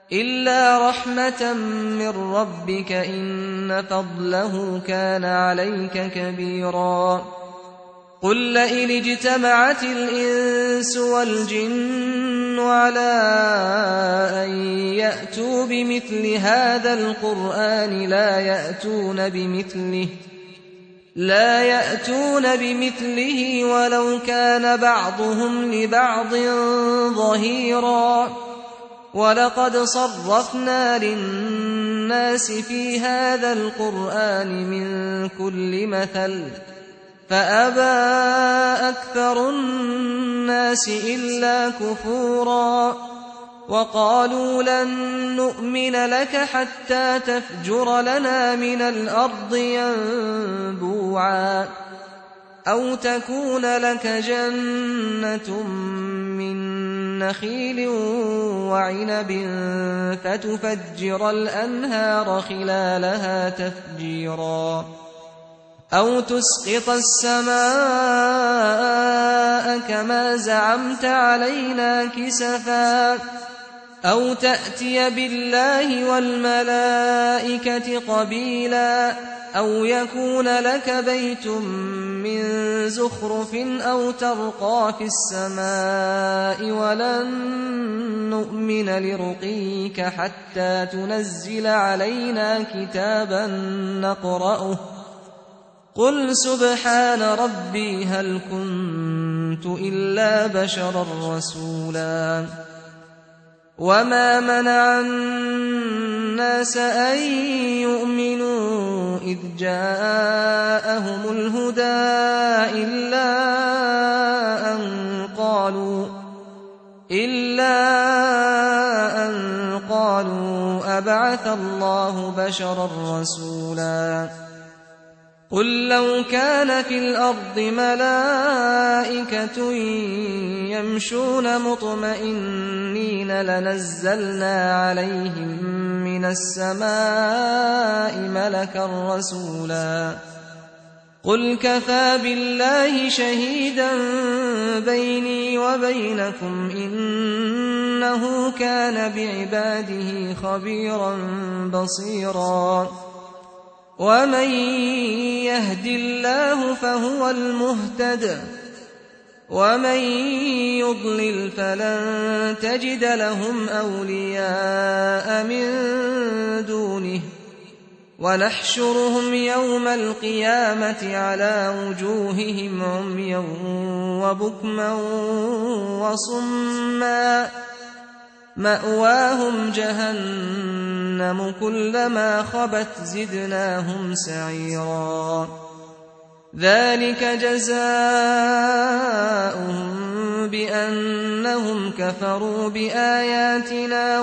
إلا رحمة من ربك إن فضله كان عليك كبيرا. قل لئن اجتمعت الإنس والجن على أن يأتوا بمثل هذا القرآن لا يأتون بمثله ولو كان بعضهم لبعض ظهيرا. ولقد صرفنا للناس في هذا القرآن من كل مثل فأبى أكثر الناس إلا كفورا. وقالوا لن نؤمن لك حتى تفجر لنا من الأرض ينبوعا أو تكون لك جنة من نخيل وعنب فتفجر الأنهار خلالها تفجيرا أو تسقط السماء كما زعمت علينا كسفا أو تأتي بالله والملائكة قبيلا أو يكون لك بيت من زخرف أو ترقى في السماء ولن نؤمن لرقيك حتى تنزل علينا كتابا نقرأه قل سبحان ربي هل كنت إلا بشرا رسولا. وما منع الناس أن يؤمنوا إذ جاءهم الهدى إلا أن قالوا أبعث الله بشرا رسولا. قل لو كان في الأرض ملائكة يمشون مطمئنين لنزلنا عليهم من السماء ملكا رسولا. قل كفى بالله شهيدا بيني وبينكم إنه كان بعباده خبيرا بصيرا. ومن يهد الله فهو المهتد ومن يضلل فلن تجد لهم أولياء من دونه ونحشرهم يوم القيامة على وجوههم عميا وبكما وصما مأواهم جهنم كلما خبت زدناهم سعيرا. ذلك جزاؤهم بأنهم كفروا بآياتنا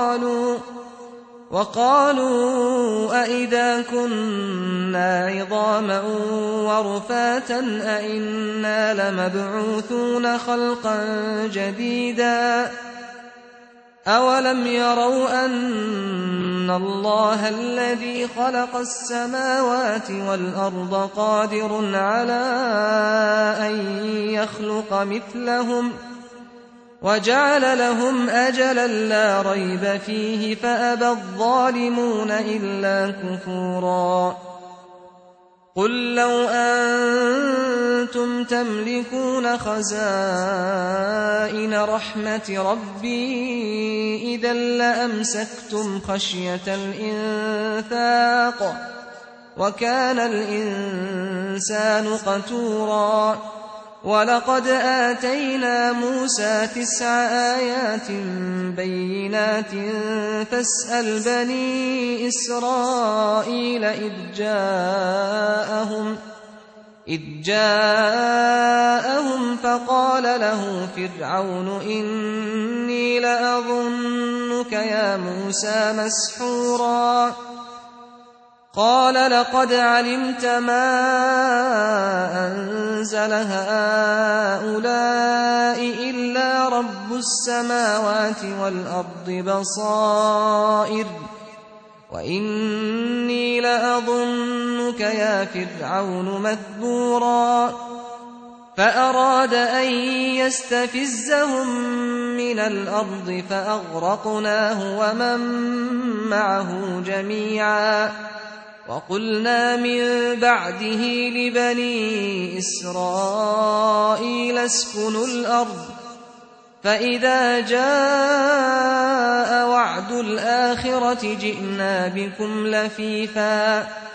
وقالوا أئذا كنا عظاما ورفاتا أئنا لمبعوثون خلقا جديدا. أولم يروا أن الله الذي خلق السماوات والأرض قادر على أن يخلق مثلهم وجعل لهم أجلا لا ريب فيه فأبى الظالمون إلا كفورا. قل لو أنتم تملكون خزائن رحمة ربي إذا لأمسكتم خشية الإنفاق وكان الإنسان قتورا. ولقد آتينا موسى 9 آيات بينات فاسأل بني إسرائيل إذ جاءهم فقال له فرعون إني لأظنك يا موسى مسحورا. قال لقد علمت ما أنزل هؤلاء إلا رب السماوات والأرض بصائر وإني لأظنك يا فرعون مثبورا. فأراد أن يستفزهم من الأرض فأغرقناه ومن معه جميعا وقلنا من بعده لبني إسرائيل اسكنوا الأرض فإذا جاء وعد الآخرة جئنا بكم لفيفا